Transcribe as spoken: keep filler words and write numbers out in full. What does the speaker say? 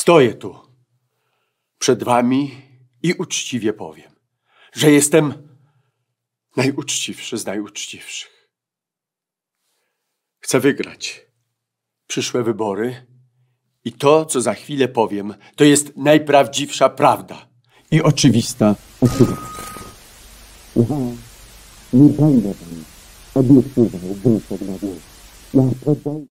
Stoję tu przed wami i uczciwie powiem, że jestem najuczciwszy z najuczciwszych. Chcę wygrać przyszłe wybory i to, co za chwilę powiem, to jest najprawdziwsza prawda i oczywista oczywista. Ja nie będę wam obiecywał gruszek na wieś. Ja poddaję...